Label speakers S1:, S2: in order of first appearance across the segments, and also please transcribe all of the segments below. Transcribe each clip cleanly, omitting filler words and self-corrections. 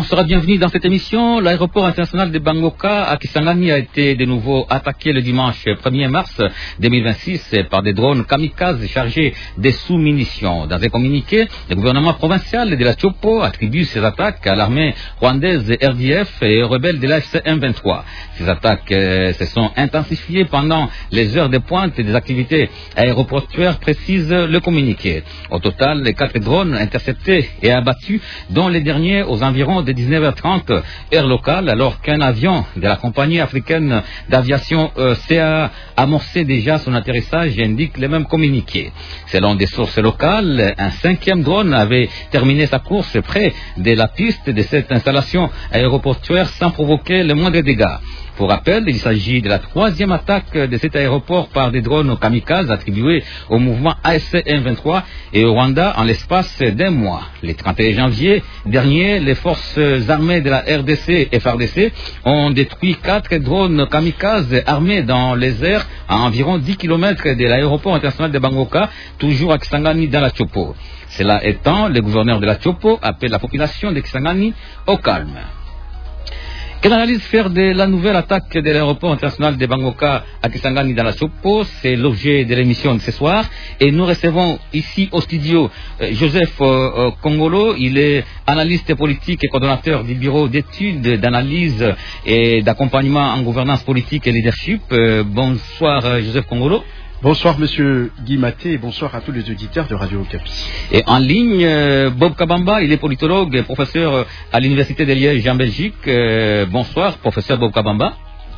S1: Bonsoir, bienvenue dans cette émission. L'aéroport international de Bangoka à Kisangani a été de nouveau attaqué le dimanche 1er mars 2026 par des drones kamikazes chargés de sous-munitions. Dans un communiqué, le gouvernement provincial de la Chopo attribue ces attaques à l'armée rwandaise RDF et aux rebelles de l'AFC M23. Ces attaques se sont intensifiées pendant les heures de pointe des activités aéroportuaires, précise le communiqué. Au total, les 4 drones interceptés et abattus, dont les derniers aux environs de 19h30 heure locale, alors qu'un avion de la compagnie africaine d'aviation CAA amorçait déjà son atterrissage, indique le même communiqué. Selon des sources locales, un 5e drone avait terminé sa course près de la piste de cette installation aéroportuaire sans provoquer le moindre dégât. Pour rappel, il s'agit de la 3e attaque de cet aéroport par des drones kamikazes attribués au mouvement AFC M23 et au Rwanda en l'espace d'un mois. Le 31 janvier dernier, les forces armées de la RDC et FARDC ont détruit 4 drones kamikazes armés dans les airs à environ 10 km de l'aéroport international de Bangoka, toujours à Kisangani dans la Chopo. Cela étant, le gouverneur de la Chopo appelle la population de Kisangani au calme. Quelle analyse faire de la nouvelle attaque de l'aéroport international de Bangoka à Kisangani dans la Chopo? C'est l'objet de l'émission de ce soir. Et nous recevons ici au studio Joseph Kongolo. Il est analyste politique et coordonnateur du bureau d'études, d'analyse et d'accompagnement en gouvernance politique et leadership. Bonsoir Joseph Kongolo.
S2: Bonsoir Monsieur Guy Maté et bonsoir à tous les auditeurs de Radio Okapi.
S1: Et en ligne, Bob Kabamba, il est politologue, professeur à l'Université de Liège en Belgique. Bonsoir, professeur Bob Kabamba.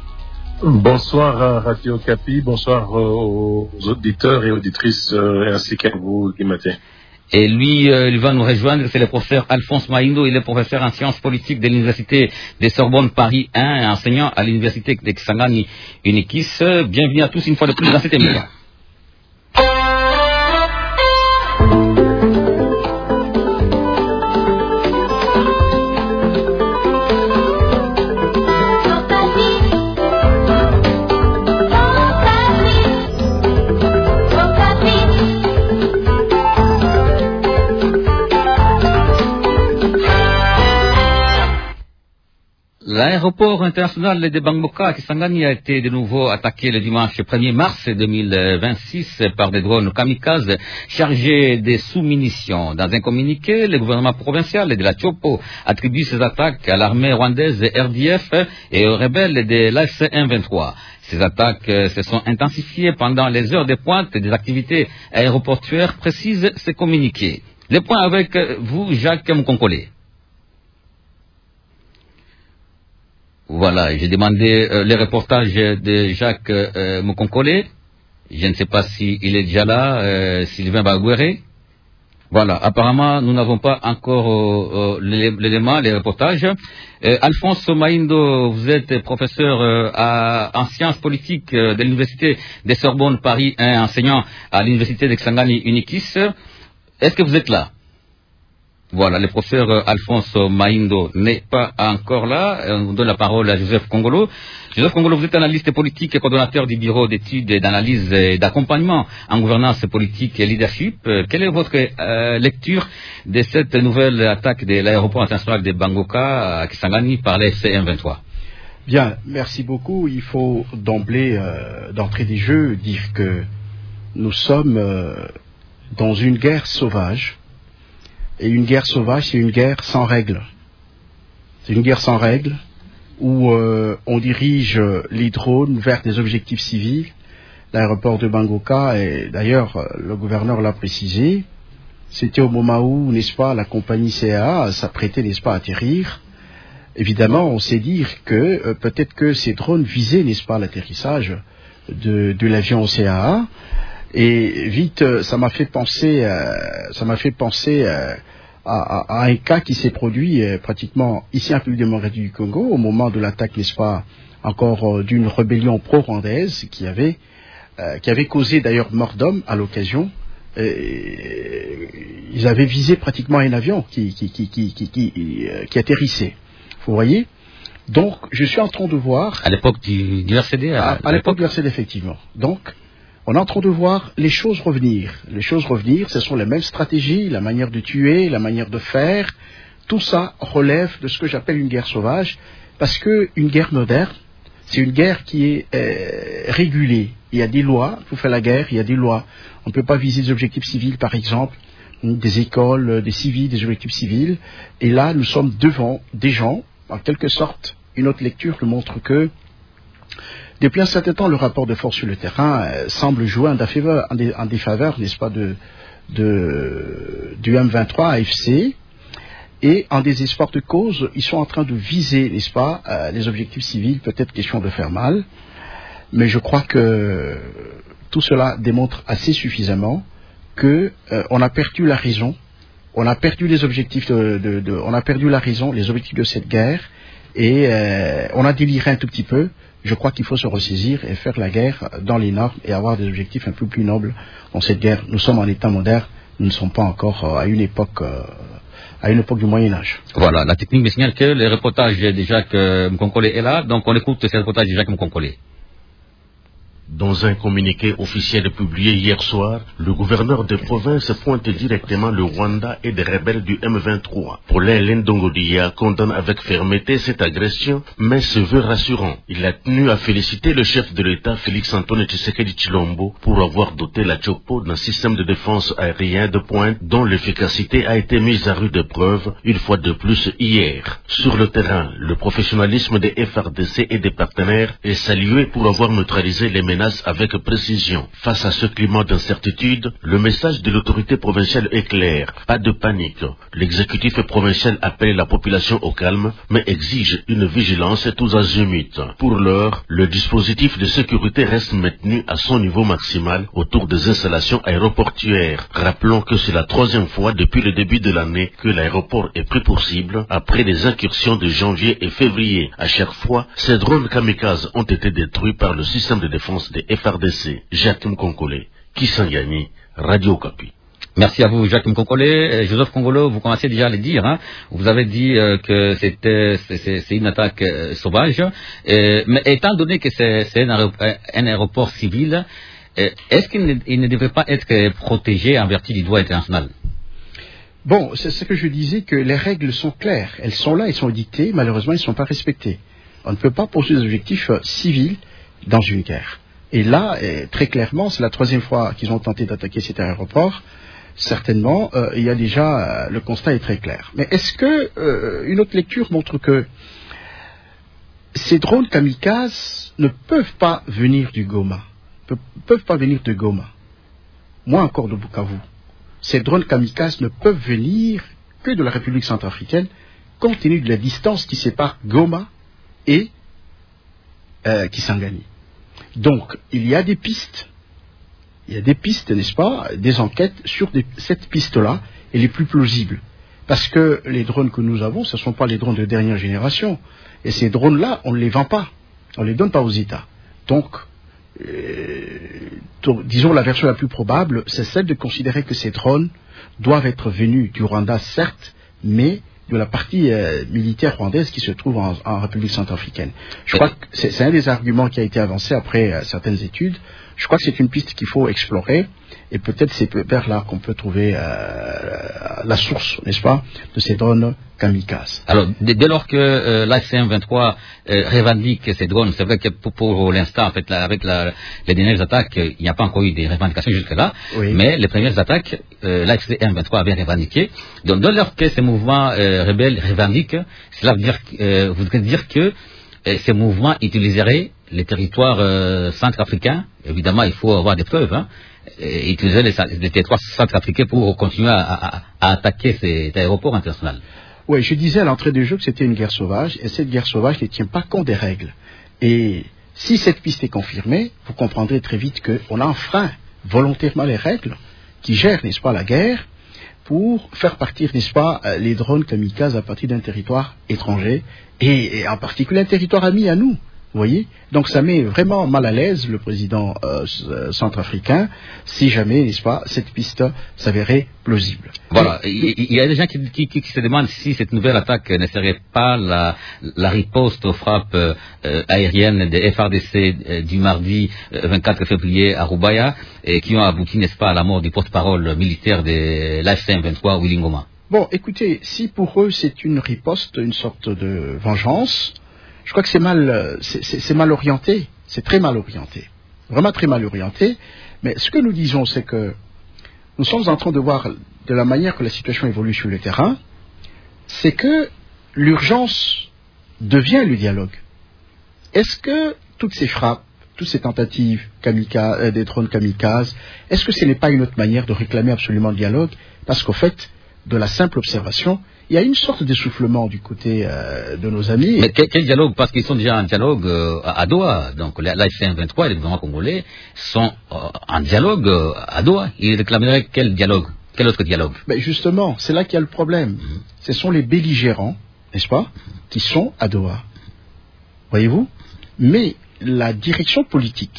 S3: Bonsoir à Radio Okapi, bonsoir aux auditeurs et auditrices ainsi qu'à vous Guy Maté.
S1: Et lui, il va nous rejoindre, c'est le professeur Alphonse Maindo, il est professeur en sciences politiques de l'Université de Sorbonne Paris 1, enseignant à l'Université de Kisangani Unikis. Bienvenue à tous une fois de plus dans cette émission. L'aéroport international de Bangoka à Kisangani a été de nouveau attaqué le dimanche 1er mars 2026 par des drones kamikazes chargés de sous-munitions. Dans un communiqué, le gouvernement provincial de la Chopo attribue ces attaques à l'armée rwandaise RDF et aux rebelles de l'AFC M23. Ces attaques se sont intensifiées pendant les heures de pointe des activités aéroportuaires, précise ce communiqué. Le point avec vous, Jacques Mkonkolé. Voilà, j'ai demandé le reportage de Jacques Mukonkole. Je ne sais pas s'il est déjà là, Sylvain Bagouéré. Voilà, apparemment, nous n'avons pas encore l'élément, les reportages. Alphonse Maindo, vous êtes professeur en sciences politiques de l'Université de Sorbonne Paris 1, enseignant à l'Université de Kisangani Unikis. Est-ce que vous êtes là? Voilà, le professeur Alphonse Maindo n'est pas encore là. On donne la parole à Joseph Kongolo. Joseph Kongolo, vous êtes analyste politique et coordonnateur du bureau d'études et d'analyse et d'accompagnement en gouvernance politique et leadership. Quelle est votre lecture de cette nouvelle attaque de l'aéroport international de Bangoka à Kisangani par l'AFC M23?
S2: Bien, merci beaucoup. Il faut d'entrée des jeux, dire que nous sommes dans une guerre sauvage. Et une guerre sauvage, c'est une guerre sans règles. C'est une guerre sans règles où on dirige les drones vers des objectifs civils. L'aéroport de Bangoka, et d'ailleurs le gouverneur l'a précisé, c'était au moment où, n'est-ce pas, la compagnie CAA s'apprêtait, n'est-ce pas, à atterrir. Évidemment, on sait dire que peut-être que ces drones visaient, n'est-ce pas, l'atterrissage de l'avion CAA. Et vite, ça m'a fait penser à un cas qui s'est produit pratiquement ici en République démocratique du Congo au moment de l'attaque, n'est-ce pas, encore d'une rébellion pro-rwandaise qui avait causé d'ailleurs mort d'homme à l'occasion. Ils avaient visé pratiquement un avion qui atterrissait. Vous voyez? Donc, je suis en train de voir...
S1: À l'époque du RCD?
S2: À l'époque du RCD, effectivement. Donc, on est en train de voir les choses revenir. Les choses revenir, ce sont les mêmes stratégies, la manière de tuer, la manière de faire. tout ça relève de ce que j'appelle une guerre sauvage, parce qu'une guerre moderne, c'est une guerre qui est régulée. Il y a des lois pour faire la guerre, il y a des lois. On ne peut pas viser des objectifs civils, par exemple, des écoles, des civils, des objectifs civils. Et là, nous sommes devant des gens, en quelque sorte, une autre lecture nous montre que, depuis un certain temps, le rapport de force sur le terrain semble jouer en défaveur, n'est-ce pas, du M23 AFC. Et en désespoir de cause, ils sont en train de viser, n'est-ce pas, les objectifs civils, peut-être question de faire mal. Mais je crois que tout cela démontre assez suffisamment que on a perdu la raison, on a perdu les objectifs on a perdu la raison, les objectifs de cette guerre, et on a déliré un tout petit peu. Je crois qu'il faut se ressaisir et faire la guerre dans les normes et avoir des objectifs un peu plus nobles dans cette guerre. Nous sommes en état moderne, nous ne sommes pas encore à une époque du Moyen-Âge.
S1: Voilà, la technique me signale que le reportage de Jacques Mkonkole est là, donc on écoute ce reportage de Jacques Mkonkole.
S4: Dans un communiqué officiel publié hier soir, le gouverneur de province pointe directement le Rwanda et des rebelles du M23. Paulin Lendongodia condamne avec fermeté cette agression, mais se veut rassurant. Il a tenu à féliciter le chef de l'État, Félix-Antoine Tshisekedi Tshilombo, pour avoir doté la Tchopo d'un système de défense aérien de pointe dont l'efficacité a été mise à rude épreuve une fois de plus hier. Sur le terrain, le professionnalisme des FRDC et des partenaires est salué pour avoir neutralisé les menaces avec précision. Face à ce climat d'incertitude, le message de l'autorité provinciale est clair. Pas de panique. L'exécutif provincial appelle la population au calme, mais exige une vigilance tous azimuts. Pour l'heure, le dispositif de sécurité reste maintenu à son niveau maximal autour des installations aéroportuaires. Rappelons que c'est la 3e fois depuis le début de l'année que l'aéroport est pris pour cible après les incursions de janvier et février. À chaque fois, ces drones kamikazes ont été détruits par le système de défense des FRDC. Jacques Mkonkole, Kisangani, Radio Okapi.
S1: Merci à vous, Jacques Mkonkole. Joseph Kongolo, vous commencez déjà à le dire, hein. Vous avez dit que c'est une attaque sauvage. Mais étant donné que c'est un aéroport civil, est-ce qu'il ne devrait pas être protégé en vertu du droit international?
S2: Bon, c'est ce que je disais, que les règles sont claires. Elles sont là, elles sont dictées. Malheureusement, elles ne sont pas respectées. On ne peut pas poursuivre des objectifs civils dans une guerre. Et là, très clairement, c'est la 3e fois qu'ils ont tenté d'attaquer cet aéroport. Certainement, il y a déjà, le constat est très clair. Mais est-ce que une autre lecture montre que ces drones kamikazes ne peuvent pas venir du Goma, peuvent pas venir de Goma, moins encore de Bukavu. Ces drones kamikazes ne peuvent venir que de la République centrafricaine, compte tenu de la distance qui sépare Goma et Kisangani. Donc, il y a des pistes, n'est-ce pas, des enquêtes sur cette piste-là, et les plus plausibles. Parce que les drones que nous avons, ce ne sont pas les drones de dernière génération. Et ces drones-là, on ne les vend pas. On ne les donne pas aux États. Donc, disons, la version la plus probable, c'est celle de considérer que ces drones doivent être venus du Rwanda, certes, mais de la partie militaire rwandaise qui se trouve en République centrafricaine. Je crois que c'est un des arguments qui a été avancé après certaines études. Je crois que c'est une piste qu'il faut explorer, et peut-être c'est vers là qu'on peut trouver la source, n'est-ce pas, de ces drones kamikazes.
S1: Alors, dès lors que l'AFCM 23 revendique ces drones, c'est vrai que pour l'instant, en fait, avec les dernières attaques, il n'y a pas encore eu des revendications jusque-là, oui. Mais les premières attaques, l'AFCM 23 avait revendiqué. Donc, dès lors que ces mouvements rebelles revendiquent, cela voudrait dire que ces mouvements utiliseraient les territoires centrafricains. Évidemment, il faut avoir des preuves, hein, et utiliser les territoires centrafricains pour continuer à attaquer cet aéroport international.
S2: Oui, je disais à l'entrée du jeu que c'était une guerre sauvage, et cette guerre sauvage ne tient pas compte des règles. Et si cette piste est confirmée, vous comprendrez très vite qu'on a enfreint volontairement les règles qui gèrent, n'est-ce pas, la guerre, pour faire partir, n'est-ce pas, les drones kamikazes à partir d'un territoire étranger, et en particulier un territoire ami à nous. Vous voyez? Donc ça met vraiment mal à l'aise le président centrafricain si jamais, n'est-ce pas, cette piste s'avérait plausible.
S1: Voilà, il y a des gens qui se demandent si cette nouvelle attaque ne serait pas la riposte aux frappes aériennes des FRDC du mardi 24 février à Rubaya, et qui ont abouti, n'est-ce pas, à la mort du porte-parole militaire de l'AFCM 23, Willy Ngoma.
S2: Bon, écoutez, si pour eux c'est une riposte, une sorte de vengeance, je crois que c'est mal orienté, c'est très mal orienté, vraiment très mal orienté. Mais ce que nous disons, c'est que nous sommes en train de voir de la manière que la situation évolue sur le terrain, c'est que l'urgence devient le dialogue. Est-ce que toutes ces frappes, toutes ces tentatives des drones kamikazes, est-ce que ce n'est pas une autre manière de réclamer absolument le dialogue? Parce qu'au fait, de la simple observation, il y a une sorte d'essoufflement du côté de nos amis.
S1: Mais quel dialogue? Parce qu'ils sont déjà en dialogue à Doha. Donc l'AFC 23 et le gouvernement congolais sont en dialogue à Doha. Ils réclameraient quel dialogue? Quel autre dialogue?
S2: Mais justement, c'est là qu'il y a le problème. Ce sont les belligérants, n'est-ce pas, qui sont à Doha. Voyez-vous? Mais la direction politique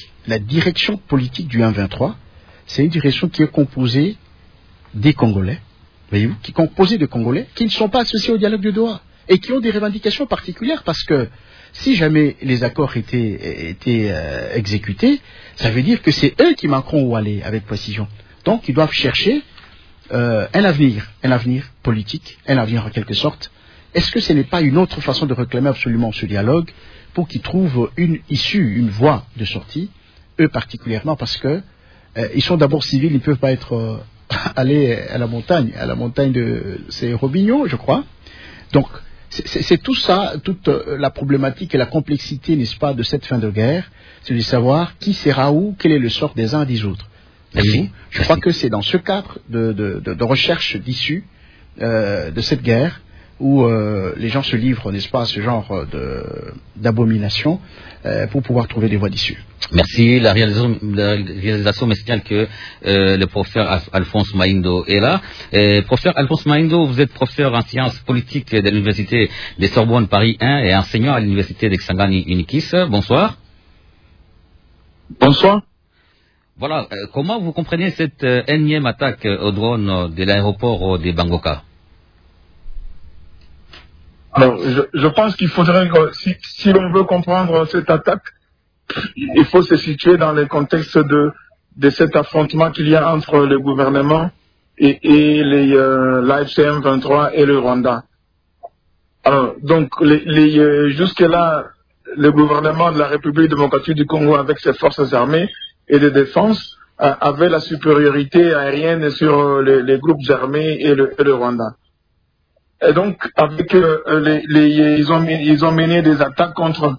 S2: du 1-23, c'est une direction qui est composée des Congolais, voyez-vous, qui est composée de Congolais qui ne sont pas associés au dialogue de Doha et qui ont des revendications particulières parce que si jamais les accords étaient exécutés, ça veut dire que c'est eux qui manqueront où aller avec précision. Donc ils doivent chercher un avenir politique, un avenir en quelque sorte. Est-ce que ce n'est pas une autre façon de réclamer absolument ce dialogue pour qu'ils trouvent une issue, une voie de sortie, eux particulièrement parce que ils sont d'abord civils, ils ne peuvent pas être aller à la montagne de c'est Robignon, je crois. Donc c'est tout ça, toute la problématique et la complexité, n'est-ce pas, de cette fin de guerre, c'est de savoir qui sera où, quel est le sort des uns et des autres. Je crois que c'est dans ce cadre de recherche d'issue de cette guerre où les gens se livrent, n'est-ce pas, à ce genre d'abomination pour pouvoir trouver des voies d'issue.
S1: Merci. La réalisation me signale que le professeur Alphonse Maindo est là. Professeur Alphonse Maindo, vous êtes professeur en sciences politiques de l'Université de Sorbonne Paris 1 et enseignant à l'Université de Kisangani Unikis. Bonsoir.
S5: Bonsoir.
S1: Voilà. Comment vous comprenez cette énième attaque au drone de l'aéroport de Bangoka?
S5: Alors, je pense qu'il faudrait, si l'on veut comprendre cette attaque, il faut se situer dans le contexte de cet affrontement qu'il y a entre le gouvernement et l'AFC M23 et le Rwanda. Alors, donc, jusque-là, le gouvernement de la République démocratique du Congo, avec ses forces armées et de défense, avait la supériorité aérienne sur les groupes armés et le Rwanda. Et donc, avec ils ont mené des attaques contre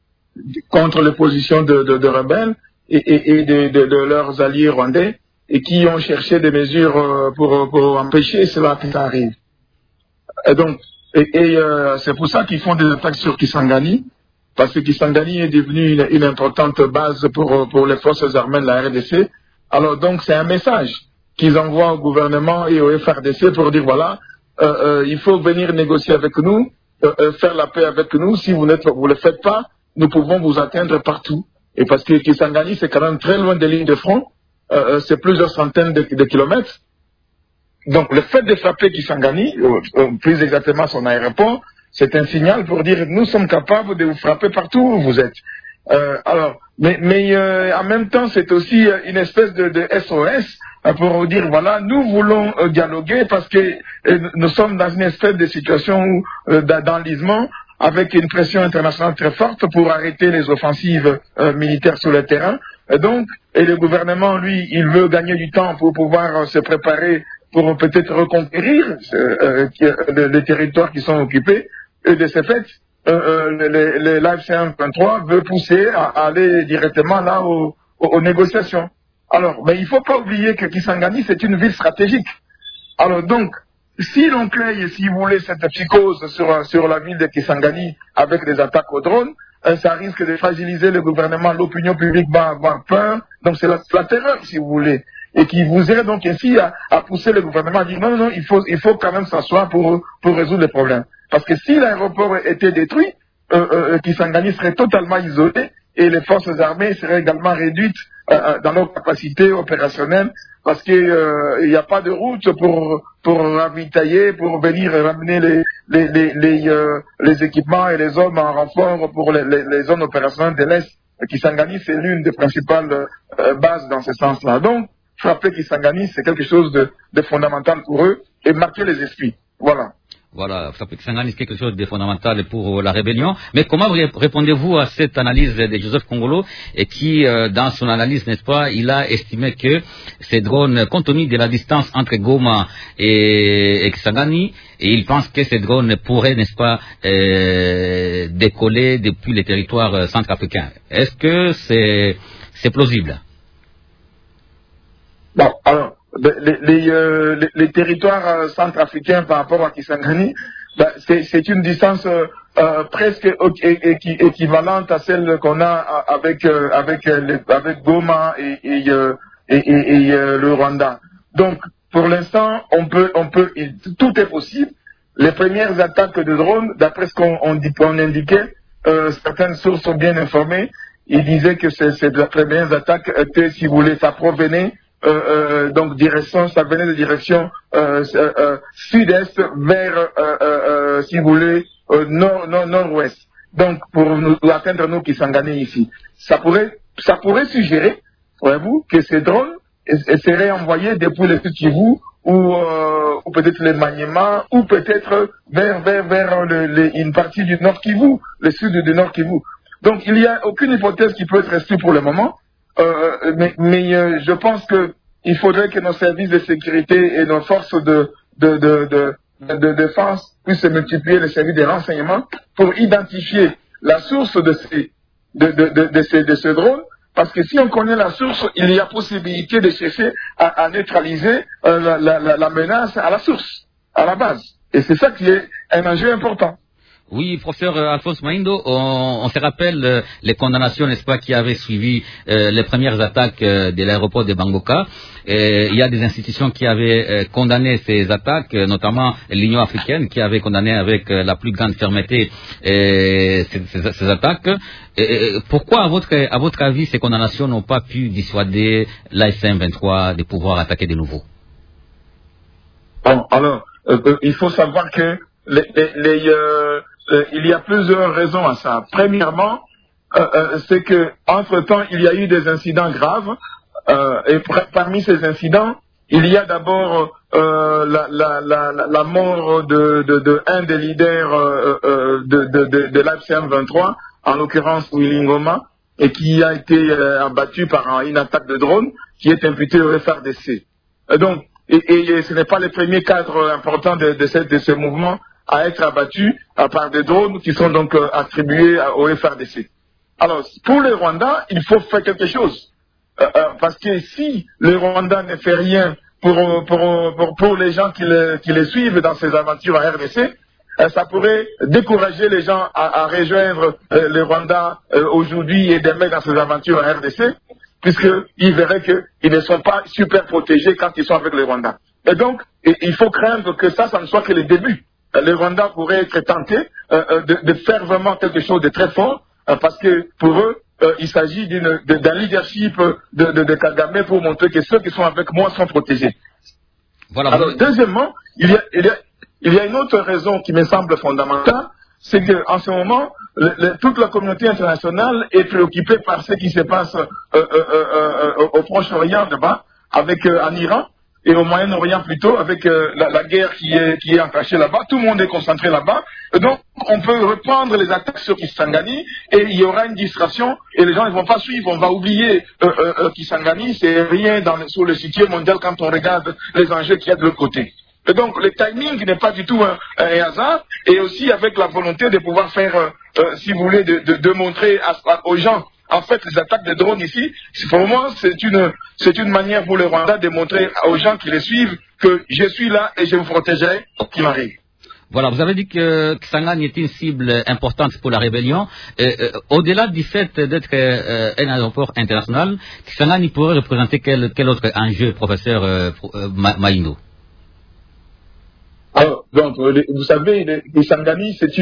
S5: les positions de rebelles et de leurs alliés rwandais et qui ont cherché des mesures pour empêcher cela qui arrive. Et donc, c'est pour ça qu'ils font des attaques sur Kisangani, parce que Kisangani est devenu une importante base pour les forces armées de la RDC. Alors donc, c'est un message qu'ils envoient au gouvernement et au FRDC pour dire voilà, il faut venir négocier avec nous, faire la paix avec nous. Si vous ne le faites pas, nous pouvons vous atteindre partout. Et parce que Kisangani, c'est quand même très loin des lignes de front, c'est plusieurs centaines de kilomètres. Donc le fait de frapper Kisangani, plus exactement son aéroport, c'est un signal pour dire nous sommes capables de vous frapper partout où vous êtes. Mais en même temps, c'est aussi une espèce de SOS pour vous dire voilà, nous voulons dialoguer parce que nous sommes dans une espèce de situation d'enlisement avec une pression internationale très forte pour arrêter les offensives militaires sur le terrain. Et le gouvernement, lui, il veut gagner du temps pour pouvoir se préparer pour peut-être reconquérir les territoires qui sont occupés. Et de ce fait, l'AFC M23 veut pousser à aller directement là aux négociations. Alors, mais il ne faut pas oublier que Kisangani, c'est une ville stratégique. Alors donc, si l'on crée, si vous voulez, cette psychose sur la ville de Kisangani avec des attaques aux drones, ça risque de fragiliser le gouvernement, l'opinion publique va avoir peur. Donc c'est la terreur, si vous voulez. Et qui vous aide donc ainsi à pousser le gouvernement à dire non, il faut quand même s'asseoir pour résoudre les problèmes. Parce que si l'aéroport était détruit, Kisangani serait totalement isolé et les forces armées seraient également réduites dans leur capacité opérationnelle parce qu'il n'y a pas de route pour ravitailler, pour venir ramener les équipements et les hommes en renfort pour les zones opérationnelles de l'Est. Kisangani, c'est l'une des principales bases dans ce sens-là. Donc, frapper Kisangani, c'est quelque chose de fondamental pour eux et marquer les esprits. Voilà.
S1: Voilà, ça peut être quelque chose de fondamental pour la rébellion. Mais comment répondez-vous à cette analyse de Joseph Kongolo et qui, dans son analyse, n'est-ce pas, il a estimé que ces drones, compte tenu de la distance entre Goma et Kisangani, et il pense que ces drones pourraient, n'est-ce pas, décoller depuis les territoires centrafricains. Est-ce que c'est plausible?
S5: Bon, alors, les territoires centrafricains par rapport à Kisangani, c'est une distance presque équivalente à celle qu'on a avec Goma et le Rwanda. Donc, pour l'instant, tout est possible. Les premières attaques de drones, d'après ce qu'on indiquait, certaines sources sont bien informées. Ils disaient que ces premières attaques étaient, si vous voulez, ça provenait donc ça venait de direction sud-est vers, si vous voulez, nord-ouest. Donc, pour nous atteindre nous Kisangani ici. Ça pourrait suggérer, voyez-vous, que ces drones seraient envoyés depuis le Sud Kivu ou peut-être le Maniema ou peut-être vers une partie du Nord Kivu, le sud du Nord Kivu. Donc, il n'y a aucune hypothèse qui peut être exclue pour le moment. Mais je pense que il faudrait que nos services de sécurité et nos forces de défense puissent multiplier les services de renseignement pour identifier la source de ces drones, parce que si on connaît la source, il y a possibilité de chercher à neutraliser la menace à la source, à la base. Et c'est ça qui est un enjeu important.
S1: Oui, professeur Alphonse Maindo, on se rappelle les condamnations, n'est-ce pas, qui avaient suivi les premières attaques de l'aéroport de Bangoka. Il y a des institutions qui avaient condamné ces attaques, notamment l'Union africaine, qui avait condamné avec la plus grande fermeté ces attaques. Pourquoi, à votre avis, ces condamnations n'ont pas pu dissuader l'AFM 23 de pouvoir attaquer de nouveau?
S5: Bon, alors, il faut savoir que il y a plusieurs raisons à ça. Premièrement, c'est que entre-temps, il y a eu des incidents graves, et parmi ces incidents, il y a d'abord la mort de un des leaders de l'AFCM 23, en l'occurrence Willy Ngoma, et qui a été abattu par une attaque de drone qui est imputée au FRDC. Donc, et ce n'est pas le premier cadre important de ce mouvement à être abattu par des drones qui sont donc attribués au FRDC. Alors, pour le Rwanda, il faut faire quelque chose. Parce que si le Rwanda ne fait rien pour les gens qui les suivent dans ces aventures à RDC, ça pourrait décourager les gens à rejoindre le Rwanda aujourd'hui et demain dans ces aventures à RDC, puisqu'ils verraient qu'ils ne sont pas super protégés quand ils sont avec le Rwanda. Et donc, il faut craindre que ça ne soit que le début. Le Rwanda pourrait être tenté de faire vraiment quelque chose de très fort, parce que pour eux, il s'agit d'un leadership de Kagame pour montrer que ceux qui sont avec moi sont protégés. Voilà. Alors, deuxièmement, il y a une autre raison qui me semble fondamentale, c'est qu'en ce moment, toute la communauté internationale est préoccupée par ce qui se passe au Proche-Orient là-bas, en Iran, et au Moyen-Orient plutôt, avec la guerre qui est encachée là-bas. Tout le monde est concentré là-bas. Et donc, on peut reprendre les attaques sur Kisangani, et il y aura une distraction, et les gens ne vont pas suivre. On va oublier Kisangani, c'est rien sur le site mondial quand on regarde les enjeux qu'il y a de l'autre côté. Et donc, le timing n'est pas du tout un hasard, et aussi avec la volonté de pouvoir faire, si vous voulez, de montrer aux gens. En fait, les attaques de drones ici, pour moi, c'est une manière pour le Rwanda de montrer aux gens qui les suivent que je suis là et je vous protégerai qu'il m'arrive.
S1: Voilà, vous avez dit que Kisangani est une cible importante pour la rébellion. Au-delà du fait d'être un aéroport international, Kisangani pourrait représenter quel autre enjeu, professeur Maindo?
S5: Alors, donc, vous savez, Kisangani, c'est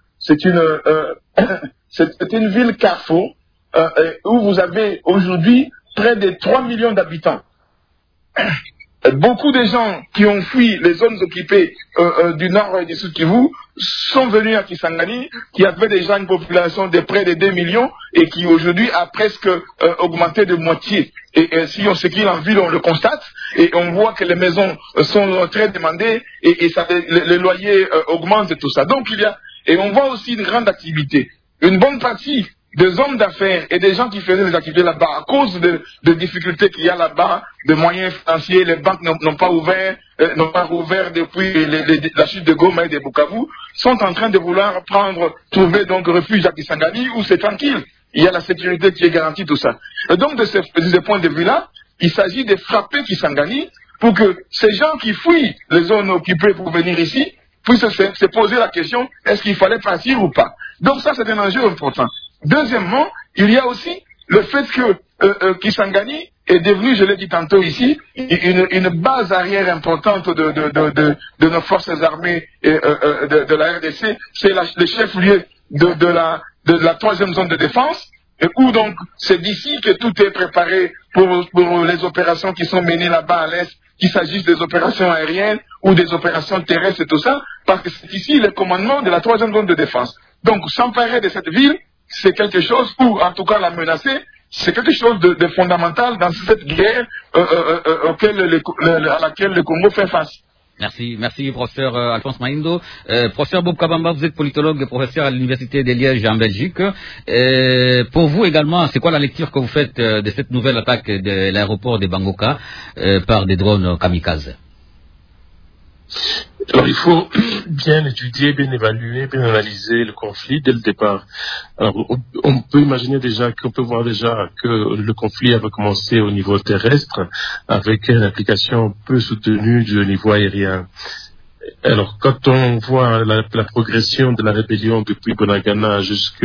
S5: une ville carrefour où vous avez aujourd'hui près de 3 millions d'habitants. Beaucoup de gens qui ont fui les zones occupées du nord et du sud Kivu sont venus à Kisangani, qui avait déjà une population de près de 2 millions et qui aujourd'hui a presque augmenté de moitié. Et si on circule en ville, on le constate, et on voit que les maisons sont très demandées, et les loyers augmentent et tout ça. Donc et on voit aussi une grande activité. Une bonne partie des hommes d'affaires et des gens qui faisaient des activités là-bas, à cause de difficultés qu'il y a là-bas, de moyens financiers, les banques n'ont pas rouvert depuis la chute de Goma et de Bukavu, sont en train de vouloir trouver donc refuge à Kisangani où c'est tranquille. Il y a la sécurité qui est garantie, tout ça. Et donc, de ce point de vue-là, il s'agit de frapper Kisangani pour que ces gens qui fuient les zones occupées pour venir ici puissent se poser la question, est-ce qu'il fallait partir ou pas? Donc ça, c'est un enjeu important. Deuxièmement, il y a aussi le fait que Kisangani est devenu, je l'ai dit tantôt ici, une base arrière importante de nos forces armées de la RDC. C'est le chef-lieu de la troisième zone de défense, et où donc c'est d'ici que tout est préparé pour les opérations qui sont menées là-bas à l'est, qu'il s'agisse des opérations aériennes ou des opérations terrestres et tout ça, parce que c'est ici le commandement de la troisième zone de défense. Donc s'emparer de cette ville, c'est quelque chose, ou en tout cas la menacer, c'est quelque chose de fondamental dans cette guerre à laquelle le Congo fait face.
S1: Merci, professeur Alphonse Maindo. Professeur Bob Kabamba, vous êtes politologue et professeur à l'Université de Liège en Belgique. Pour vous également, c'est quoi la lecture que vous faites de cette nouvelle attaque de l'aéroport de Bangoka par des drones kamikazes?
S3: Alors, il faut bien étudier, bien évaluer, bien analyser le conflit dès le départ. Alors, on peut imaginer déjà qu'on peut voir déjà que le conflit avait commencé au niveau terrestre avec une application peu soutenue du niveau aérien. Alors, quand on voit la progression de la rébellion depuis Bunagana jusque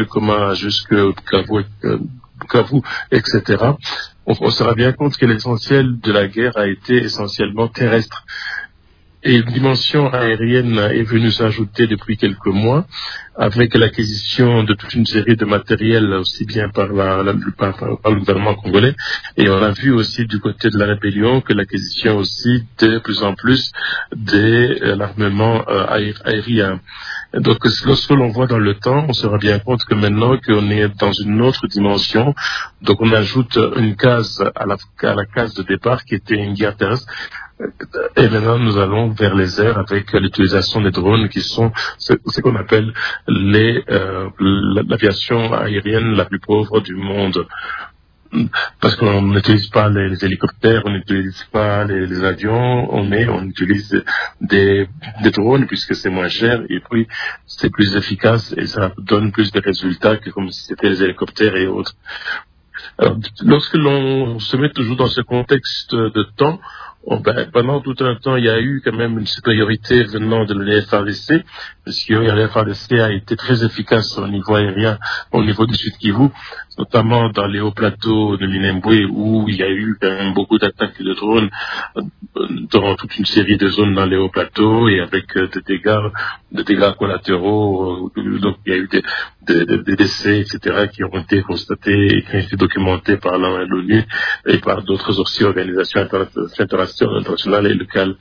S3: Bukavu, etc., on se rend bien compte que l'essentiel de la guerre a été essentiellement terrestre. Et une dimension aérienne est venue s'ajouter depuis quelques mois avec l'acquisition de toute une série de matériel aussi bien par le gouvernement congolais. Et on a vu aussi du côté de la rébellion que l'acquisition aussi de plus en plus de l'armement aérien. Donc lorsque l'on voit dans le temps, on se rend bien compte que maintenant qu'on est dans une autre dimension, donc on ajoute une case à la case de départ qui était une guerre terrestre. Et maintenant, nous allons vers les airs avec l'utilisation des drones qui sont ce qu'on appelle l'aviation aérienne la plus pauvre du monde. Parce qu'on n'utilise pas les hélicoptères, on n'utilise pas les avions, on utilise des drones puisque c'est moins cher et puis c'est plus efficace et ça donne plus de résultats que comme si c'était les hélicoptères et autres. Alors, lorsque l'on se met toujours dans ce contexte de temps, pendant tout un temps, il y a eu quand même une supériorité venant de l'FARDC, parce que l'FARDC a été très efficace au niveau aérien, au niveau du Sud-Kivu, notamment dans les hauts plateaux de Minembwe, où il y a eu quand même beaucoup d'attaques de drones dans toute une série de zones dans les hauts plateaux, et avec des dégâts collatéraux, donc il y a eu des décès, etc., qui ont été constatés et qui ont été documentés par l'ONU et par d'autres aussi organisations internationales et locales.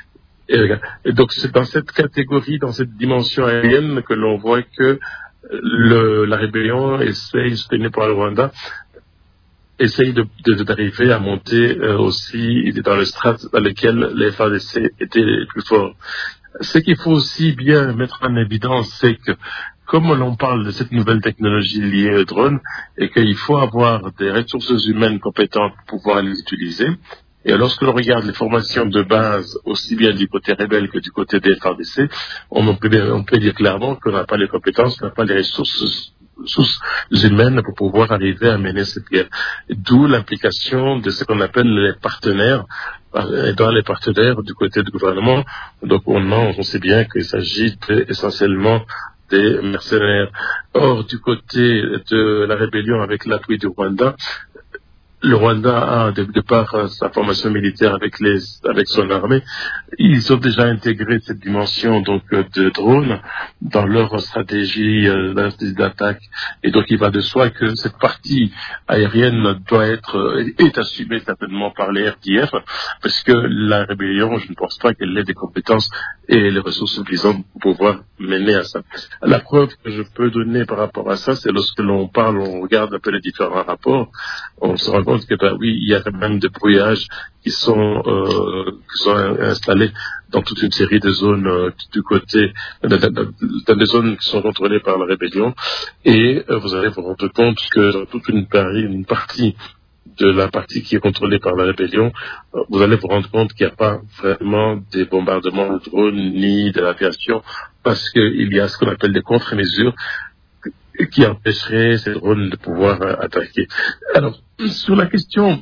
S3: Et donc c'est dans cette catégorie, dans cette dimension aérienne que l'on voit que la rébellion essaye, soutenue par le Rwanda, essaye d'arriver à monter aussi dans le strates dans lequel les FARDC étaient les plus forts. Ce qu'il faut aussi bien mettre en évidence, c'est que comme l'on parle de cette nouvelle technologie liée aux drones, et qu'il faut avoir des ressources humaines compétentes pour pouvoir les utiliser, et lorsque l'on regarde les formations de base, aussi bien du côté rebelle que du côté des FARDC, on peut dire clairement qu'on n'a pas les compétences, qu'on n'a pas les ressources humaines pour pouvoir arriver à mener cette guerre. D'où l'implication de ce qu'on appelle les partenaires, dans les partenaires du côté du gouvernement. Donc on sait bien qu'il s'agit essentiellement des mercenaires. Or, du côté de la rébellion avec l'appui du Rwanda, le Rwanda a, de par sa formation militaire avec son armée, ils ont déjà intégré cette dimension donc de drone dans leur stratégie d'attaque, et donc il va de soi que cette partie aérienne est assumée certainement par les RDF, parce que la rébellion, je ne pense pas qu'elle ait des compétences et les ressources suffisantes pour pouvoir mener à ça. La preuve que je peux donner par rapport à ça, c'est lorsque l'on regarde un peu les différents rapports, on se rend compte que oui, il y a quand même des brouillages qui sont installés dans toute une série de zones du côté, dans des zones qui sont contrôlées par la rébellion, et vous allez vous rendre compte que dans toute une partie de la partie qui est contrôlée par la rébellion, vous allez vous rendre compte qu'il n'y a pas vraiment des bombardements de drones ni de l'aviation, parce qu'il y a ce qu'on appelle des contre-mesures qui empêcheraient ces drones de pouvoir attaquer. Alors, sur la question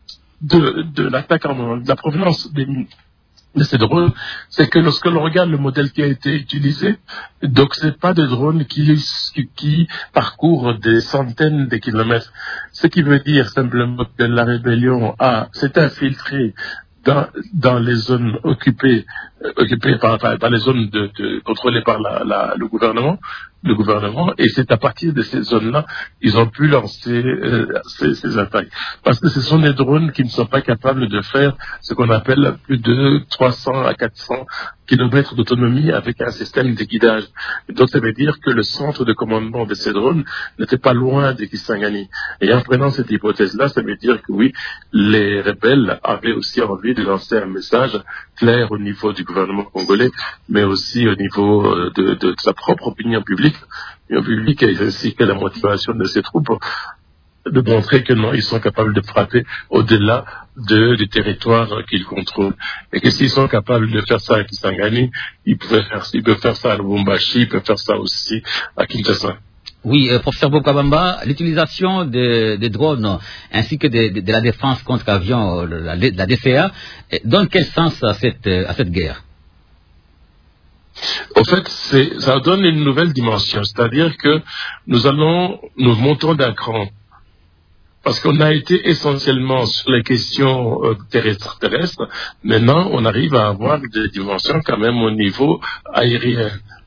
S3: de l'attaque de la provenance de ces drones, c'est que lorsque l'on regarde le modèle qui a été utilisé, donc c'est pas des drones qui parcourent des centaines de kilomètres. Ce qui veut dire simplement que la rébellion s'est infiltrée dans les zones occupées par les zones contrôlées par le gouvernement, et c'est à partir de ces zones-là ils ont pu lancer ces attaques. Parce que ce sont des drones qui ne sont pas capables de faire ce qu'on appelle plus de 300 à 400 kilomètres d'autonomie avec un système de guidage. Et donc ça veut dire que le centre de commandement de ces drones n'était pas loin de Kisangani. Et en prenant cette hypothèse-là, ça veut dire que oui, les rebelles avaient aussi envie de lancer un message clair au niveau du gouvernement congolais, mais aussi au niveau de sa propre opinion publique, ainsi que la motivation de ses troupes, de montrer que non, ils sont capables de frapper au-delà du territoire qu'ils contrôlent. Et que s'ils sont capables de faire ça à Kisangani, ils peuvent faire ça à Lubumbashi, ils peuvent faire ça aussi à Kinshasa.
S1: Oui, professeur Bokabamba, l'utilisation des drones ainsi que de la défense contre avions, la DCA, donne quel sens à cette guerre?
S3: En fait, ça donne une nouvelle dimension, c'est-à-dire que nous montons d'un cran. Parce qu'on a été essentiellement sur les questions terrestres. Maintenant, on arrive à avoir des dimensions quand même au niveau aérien.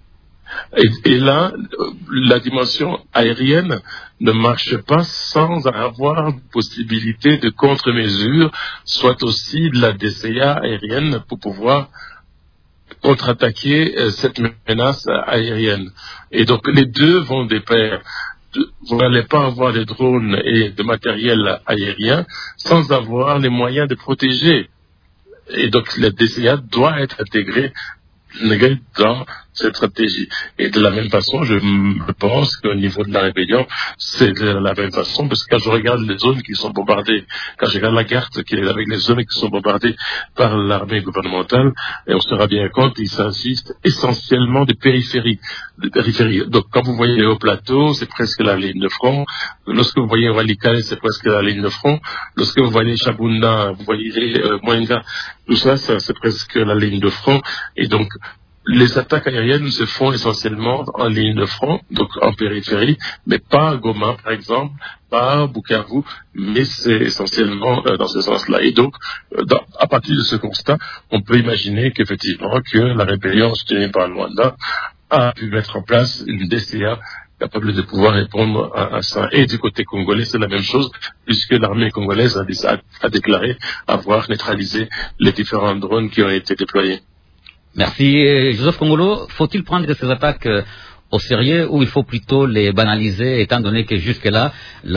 S3: Et là, la dimension aérienne ne marche pas sans avoir possibilité de contre-mesure, soit aussi de la DCA aérienne pour pouvoir contre-attaquer cette menace aérienne. Et donc les deux vont de pair. Vous n'allez pas avoir des drones et de matériel aérien sans avoir les moyens de protéger. Et donc la DCA doit être intégrée dans cette stratégie. Et de la même façon, je pense qu'au niveau de la rébellion, c'est de la même façon, parce que quand je regarde les zones qui sont bombardées, quand je regarde la carte qui est avec les zones qui sont bombardées par l'armée gouvernementale, et on se rend bien compte, il s'agit essentiellement de périphéries. Donc quand vous voyez les hauts plateaux, c'est presque la ligne de front. Lorsque vous voyez Walikale, c'est presque la ligne de front. Lorsque vous voyez Chabunda, vous voyez Mwenga, tout ça, c'est presque la ligne de front. Et donc, les attaques aériennes se font essentiellement en ligne de front, donc en périphérie, mais pas à Goma, par exemple, pas à Bukavu, mais c'est essentiellement dans ce sens-là. Et donc, à partir de ce constat, on peut imaginer qu'effectivement, que la rébellion soutenue par le Rwanda a pu mettre en place une DCA capable de pouvoir répondre à ça. Et du côté congolais, c'est la même chose, puisque l'armée congolaise a déclaré avoir neutralisé les différents drones qui ont été déployés.
S1: Merci. Joseph Kongolo, faut-il prendre ces attaques au sérieux ou il faut plutôt les banaliser, étant donné que jusque-là,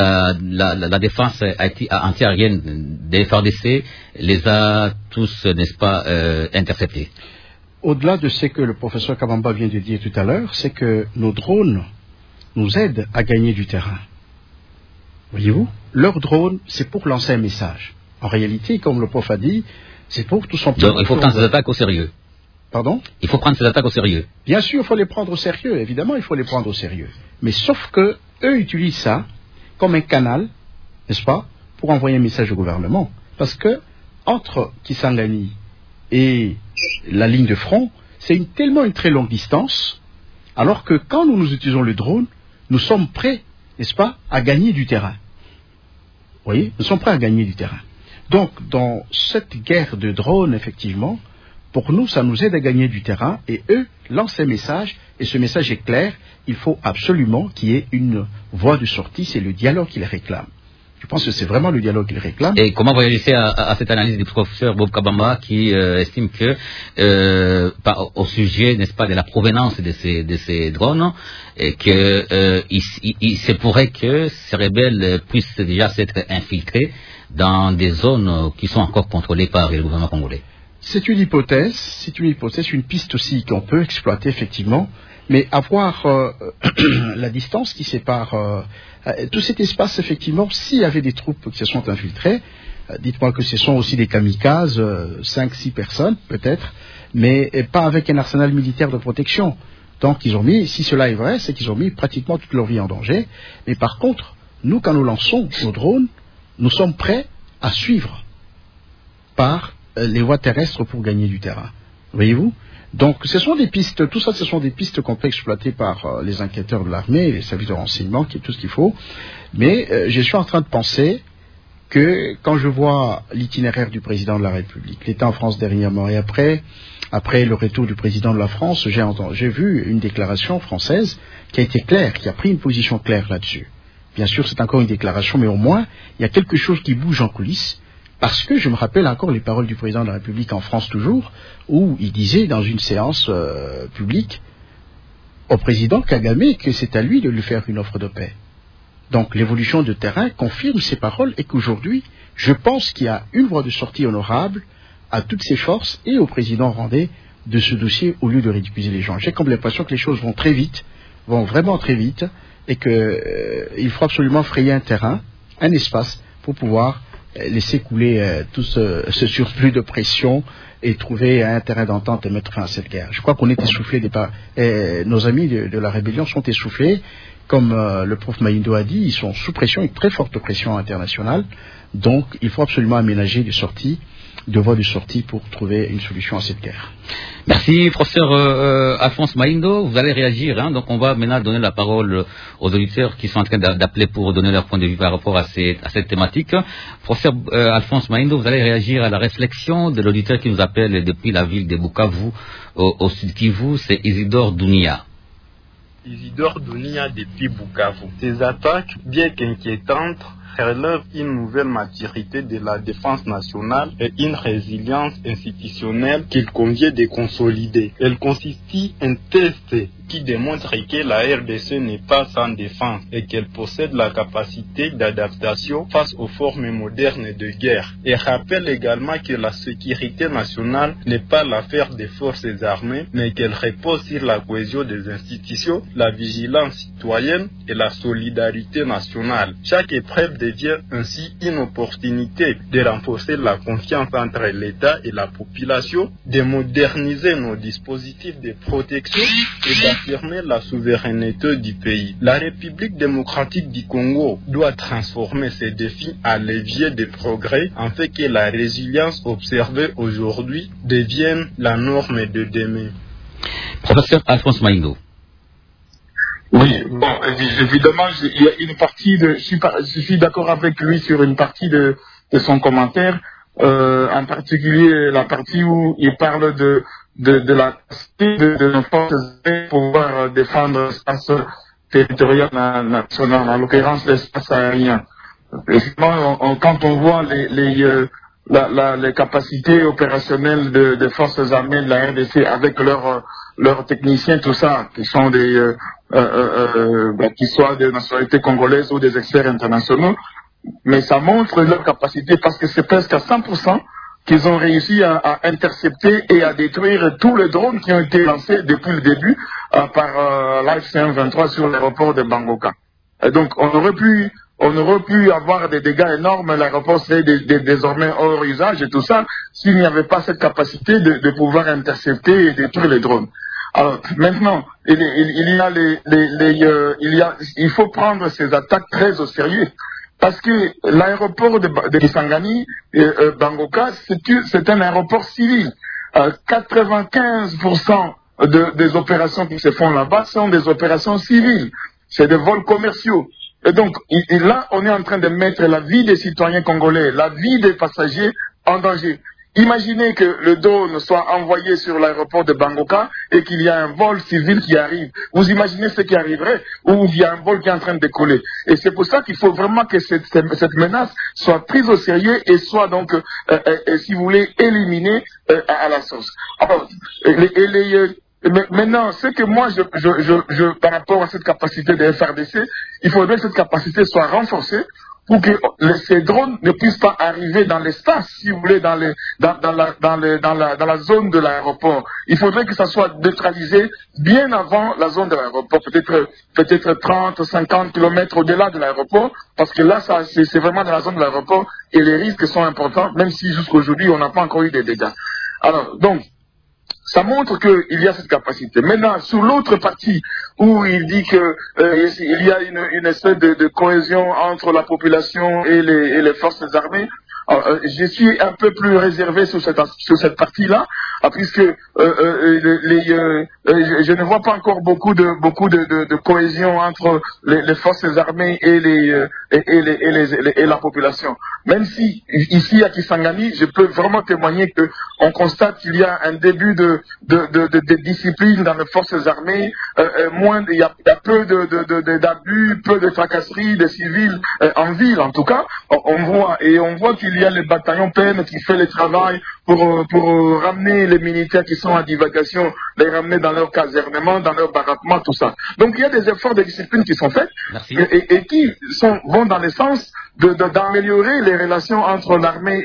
S1: la défense antiaérienne des FARDC les a tous, n'est-ce pas, interceptés?
S2: Au-delà de ce que le professeur Kabamba vient de dire tout à l'heure, c'est que nos drones nous aident à gagner du terrain. Voyez-vous, leur drone, c'est pour lancer un message. En réalité, comme le prof a dit, c'est pour tout simplement...
S1: Donc il faut prendre ces attaques au sérieux.
S2: Pardon?
S1: Il faut prendre ces attaques au sérieux.
S2: Bien sûr, il faut les prendre au sérieux. Évidemment, il faut les prendre au sérieux. Mais sauf que eux utilisent ça comme un canal, n'est-ce pas, pour envoyer un message au gouvernement. Parce que entre Kisangani et la ligne de front, c'est tellement une très longue distance, alors que quand nous utilisons le drone, nous sommes prêts, n'est-ce pas, à gagner du terrain. Vous voyez, nous sommes prêts à gagner du terrain. Donc, dans cette guerre de drones, effectivement, pour nous, ça nous aide à gagner du terrain, et eux lancent un message, et ce message est clair, il faut absolument qu'il y ait une voie de sortie, c'est le dialogue qu'ils réclament. Je pense que c'est vraiment le dialogue qu'ils réclament.
S1: Et comment vous réagissez à cette analyse du professeur Bob Kabamba qui estime que, au sujet, n'est-ce pas, de la provenance de ces drones, et que il se pourrait que ces rebelles puissent déjà s'être infiltrés dans des zones qui sont encore contrôlées par le gouvernement congolais?
S2: C'est une hypothèse, une piste aussi qu'on peut exploiter effectivement, mais avoir la distance qui sépare tout cet espace, effectivement, s'il y avait des troupes qui se sont infiltrées, dites-moi que ce sont aussi des kamikazes, 5-6 personnes peut-être, mais pas avec un arsenal militaire de protection. Donc ils ont mis, si cela est vrai, c'est qu'ils ont mis pratiquement toute leur vie en danger, mais par contre, nous quand nous lançons nos drones, nous sommes prêts à suivre par les voies terrestres pour gagner du terrain. Voyez-vous? Donc ce sont des pistes, tout ça ce sont des pistes qu'on peut exploiter par les enquêteurs de l'armée, les services de renseignement, qui est tout ce qu'il faut. Mais je suis en train de penser que quand je vois l'itinéraire du président de la République, il était en France dernièrement, et après le retour du président de la France, j'ai vu une déclaration française qui a été claire, qui a pris une position claire là-dessus. Bien sûr c'est encore une déclaration, mais au moins il y a quelque chose qui bouge en coulisses. Parce que je me rappelle encore les paroles du président de la République en France toujours, où il disait dans une séance publique au président Kagame que c'est à lui de lui faire une offre de paix. Donc l'évolution de terrain confirme ces paroles et qu'aujourd'hui, je pense qu'il y a une voie de sortie honorable à toutes ces forces et au président rwandais de ce dossier au lieu de ridiculiser les gens. J'ai comme l'impression que les choses vont très vite, vont vraiment très vite, et qu'il faut absolument frayer un terrain, un espace pour pouvoir laisser couler tout ce surplus de pression et trouver un terrain d'entente et mettre fin à cette guerre. Je crois qu'on est essoufflés, nos amis de la rébellion sont essoufflés, comme le prof Maïndo a dit, ils sont sous pression, une très forte pression internationale, donc il faut absolument aménager de voies de sortie pour trouver une solution à cette guerre.
S1: Merci, professeur Alphonse Maïndo. Vous allez réagir, hein, donc on va maintenant donner la parole aux auditeurs qui sont en train d'appeler pour donner leur point de vue par rapport à cette thématique. Professeur Alphonse Maïndo, vous allez réagir à la réflexion de l'auditeur qui nous appelle depuis la ville de Bukavu, au sud Kivu, c'est Isidore Dounia.
S6: Isidore Dounia depuis Bukavu. Ces attaques, bien qu'inquiétantes, relève une nouvelle maturité de la défense nationale et une résilience institutionnelle qu'il convient de consolider. Elle constitue un test qui démontre que la RDC n'est pas sans défense et qu'elle possède la capacité d'adaptation face aux formes modernes de guerre. Et rappelle également que la sécurité nationale n'est pas l'affaire des forces armées, mais qu'elle repose sur la cohésion des institutions, la vigilance citoyenne et la solidarité nationale. Chaque épreuve devient ainsi une opportunité de renforcer la confiance entre l'État et la population, de moderniser nos dispositifs de protection et d'affirmer la souveraineté du pays. La République démocratique du Congo doit transformer ces défis en levier de progrès afin que la résilience observée aujourd'hui devienne la norme de demain.
S1: Professeur Alphonse Maïndo.
S5: Oui, bon, évidemment, il y a une partie je suis d'accord avec lui sur une partie de son commentaire, en particulier la partie où il parle de la de nos forces pour pouvoir défendre l'espace territorial national, en l'occurrence l'espace aérien. Effectivement, quand on voit les capacités opérationnelles des forces armées de la RDC avec leurs techniciens, tout ça, qui sont qui soient des nationalités congolaises ou des experts internationaux, mais ça montre leur capacité parce que c'est presque à 100% qu'ils ont réussi à intercepter et à détruire tous les drones qui ont été lancés depuis le début par l'AFC-M23 sur l'aéroport de Bangoka. Et donc on aurait pu avoir des dégâts énormes, l'aéroport serait désormais hors usage et tout ça, s'il n'y avait pas cette capacité de pouvoir intercepter et détruire les drones. Alors maintenant, il faut prendre ces attaques très au sérieux. Parce que l'aéroport de Kisangani, Bangoka, c'est un aéroport civil. 95% des opérations qui se font là-bas sont des opérations civiles. C'est des vols commerciaux. Et donc, là, on est en train de mettre la vie des citoyens congolais, la vie des passagers en danger. Imaginez que le drone soit envoyé sur l'aéroport de Bangoka et qu'il y a un vol civil qui arrive. Vous imaginez ce qui arriverait, ou il y a un vol qui est en train de décoller. Et c'est pour ça qu'il faut vraiment que cette menace soit prise au sérieux et soit donc, si vous voulez, éliminée à la source. Alors, maintenant, ce que moi, par rapport à cette capacité de FRDC, il faudrait que cette capacité soit renforcée pour que ces drones ne puissent pas arriver dans l'espace, si vous voulez, dans la zone de l'aéroport. Il faudrait que ça soit neutralisé bien avant la zone de l'aéroport, peut-être 30, 50 km au-delà de l'aéroport, parce que là, c'est vraiment dans la zone de l'aéroport et les risques sont importants, même si jusqu'aujourd'hui, on n'a pas encore eu des dégâts. Alors, donc, ça montre qu'il y a cette capacité. Maintenant, sur l'autre partie, où il dit qu'il y a une espèce de cohésion entre la population et les forces armées, je suis un peu plus réservé sur cette partie-là, puisque je ne vois pas encore beaucoup de cohésion entre les forces armées et la population. Même si ici à Kisangani, je peux vraiment témoigner qu'on constate qu'il y a un début de discipline dans les forces armées, il y a peu d'abus, peu de tracasseries des civils en ville en tout cas. On voit qu'il y a les bataillons PN qui fait le travail pour ramener les militaires qui sont en divagation, les ramener dans leur casernement, dans leur baraquement, tout ça. Donc il y a des efforts de discipline qui sont faits et qui vont dans le sens d'améliorer les relations entre l'armée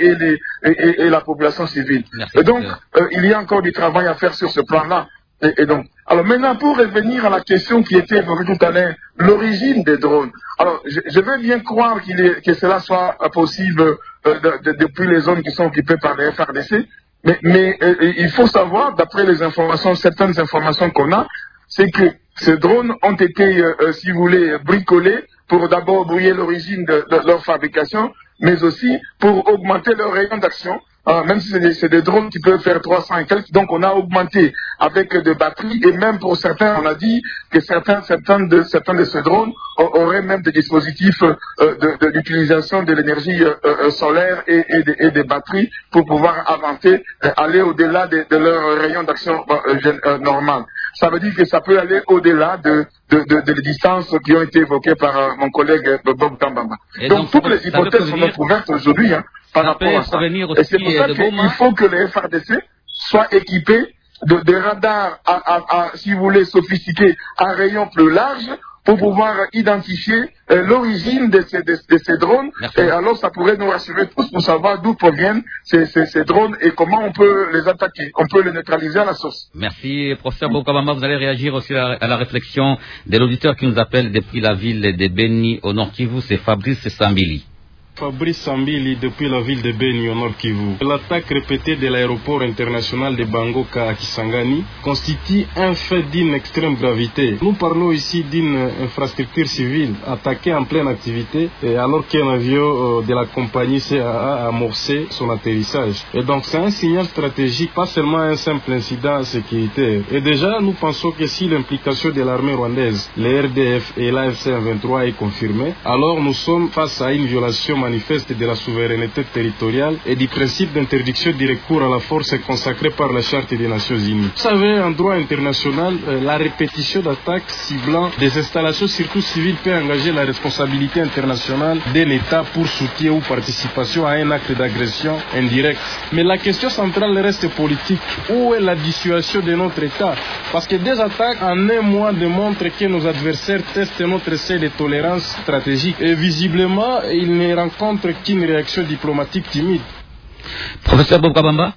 S5: et la population civile. Merci. Et donc il y a encore du travail à faire sur ce plan-là. Et donc, alors maintenant, pour revenir à la question qui était évoquée tout à l'heure, l'origine des drones. Alors, je veux bien croire que cela soit possible depuis les zones qui sont occupées par les FRDC, mais il faut savoir, d'après les informations, certaines informations qu'on a, c'est que ces drones ont été, si vous voulez, bricolés pour d'abord brouiller l'origine de leur fabrication, mais aussi pour augmenter leur rayon d'action. Même si c'est des drones qui peuvent faire 300 et quelques, donc on a augmenté avec des batteries, et même pour certains, on a dit que certains de ces drones auraient même des dispositifs d'utilisation de l'énergie solaire et des batteries pour pouvoir avancer, aller au-delà de leur rayon d'action normal. Ça veut dire que ça peut aller au-delà de distances qui ont été évoquées par mon collègue Bob Tambamba. Donc toutes les hypothèses sont ouvertes aujourd'hui, par rapport à ça. Et c'est pour ça qu'il faut que les FRDC soient équipés de radars, si vous voulez, sophistiqués, à rayon plus large, pour pouvoir identifier l'origine de ces drones. Merci. Et alors ça pourrait nous rassurer tous pour savoir d'où proviennent ces drones et comment on peut les attaquer. On peut les neutraliser à la source.
S1: Merci, professeur Bokabamba. Vous allez réagir aussi à la réflexion de l'auditeur qui nous appelle depuis la ville de Beni au Nord Kivu, c'est Fabrice Sambili.
S7: Fabrice Sambili depuis la ville de Beni au Nord Kivu. L'attaque répétée de l'aéroport international de Bangoka à Kisangani constitue un fait d'une extrême gravité. Nous parlons ici d'une infrastructure civile attaquée en pleine activité alors qu'un avion de la compagnie CAA a amorcé son atterrissage. Et donc c'est un signal stratégique, pas seulement un simple incident sécuritaire. Et déjà nous pensons que si l'implication de l'armée rwandaise, les RDF et l'AFC M23 est confirmée, alors nous sommes face à une violation manifeste de la souveraineté territoriale et du principe d'interdiction du recours à la force consacré par la Charte des Nations Unies. Vous savez, en droit international, la répétition d'attaques ciblant des installations, surtout civiles, peut engager la responsabilité internationale d'un État pour soutien ou participation à un acte d'agression indirecte. Mais la question centrale reste politique. Où est la dissuasion de notre État? Parce que des attaques en un mois démontrent que nos adversaires testent notre seuil de tolérance stratégique. Et visiblement, ils ne rencontrent qu'une réaction diplomatique timide.
S1: Professeur Bokabamba?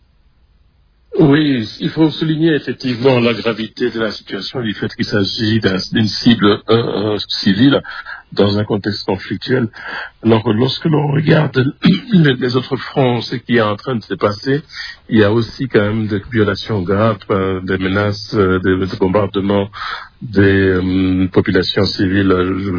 S3: Oui, il faut souligner effectivement la gravité de la situation du fait qu'il s'agit d'une cible civile dans un contexte conflictuel. Alors lorsque l'on regarde les autres fronts, ce qui est en train de se passer, il y a aussi quand même des violations graves, des menaces, des bombardements des populations civiles.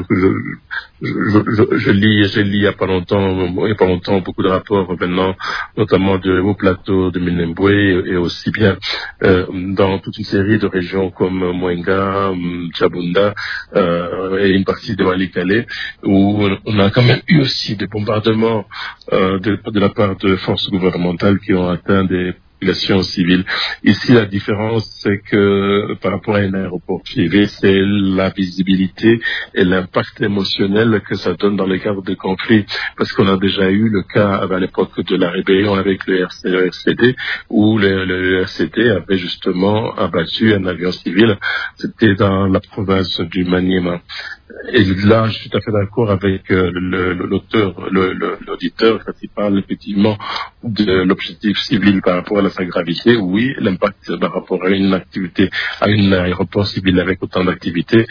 S3: Je lis il y a pas longtemps beaucoup de rapports venant notamment du haut plateau de Minembwe et aussi bien dans toute une série de régions comme Mwenga, Tchabunda et une partie de Malika Walikale, où on a quand même eu aussi des bombardements de la part de forces gouvernementales qui ont atteint des populations civiles. Ici, la différence, c'est que par rapport à un aéroport privé, c'est la visibilité et l'impact émotionnel que ça donne dans le cadre de conflits. Parce qu'on a déjà eu le cas à l'époque de la rébellion avec le RCD, où le RCD avait justement abattu un avion civil. C'était dans la province du Maniema. Et là, je suis tout à fait d'accord avec l'auditeur quand il parle effectivement de l'objectif civil par rapport à sa gravité. Oui, l'impact par rapport à une activité, à un aéroport civil avec autant d'activités